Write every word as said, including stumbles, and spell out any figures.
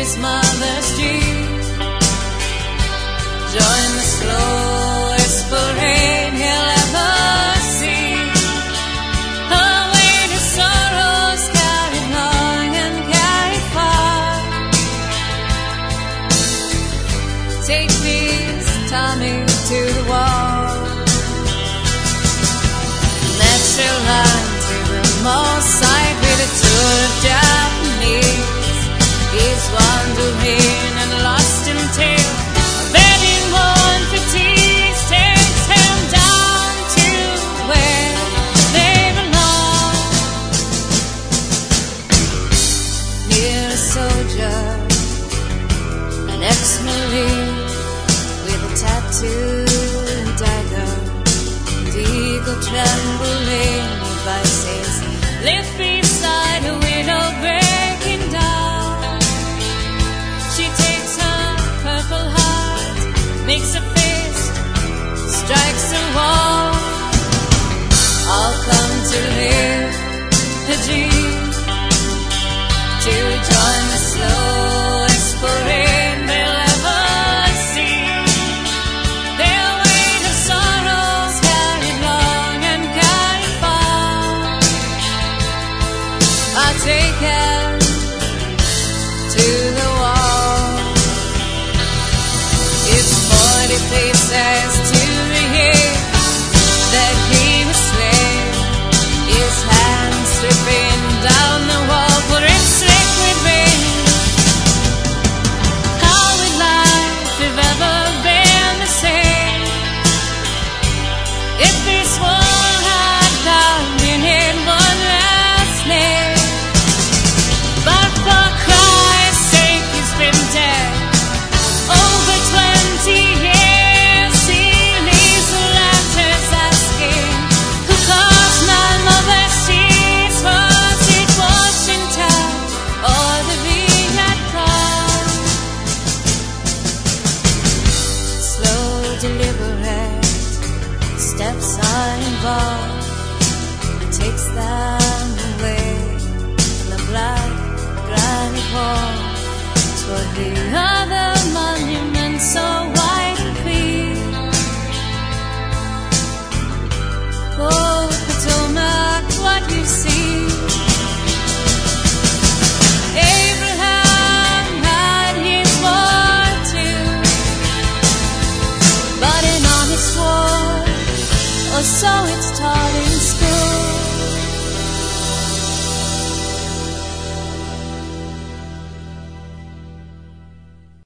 his mother's dream. Join the slowest parade he'll ever see. Away to sorrows carried long and carried far. Take these, Tommy, to the wall. Natural line to the most side with a tour of Japanese. He's wandering and lost in tale. Betting one fatigues takes him down to where they belong. Near a soldier, an ex-marine with a tattooed dagger, and eagle trembling advices. Live beside a widow breaking down. She takes her purple heart, makes a fist, strikes a wall. I'll come to live a dream, to join the slowest parade they'll ever see. They'll wait of sorrows carried long and carried far. I'll take him to the wall. It's forty paces to the hill that he was slain. His hands slipping down the wall for its liquid rain. How would life have ever been the same if this world had found in it one last name? But for Christ's sake, he's been dead over twenty years. He leaves the letters asking who caused my mother's tears. Was it Washington or the Viet Cong? Slow, deliberate steps are involved. It takes them away from the black granite wall toward the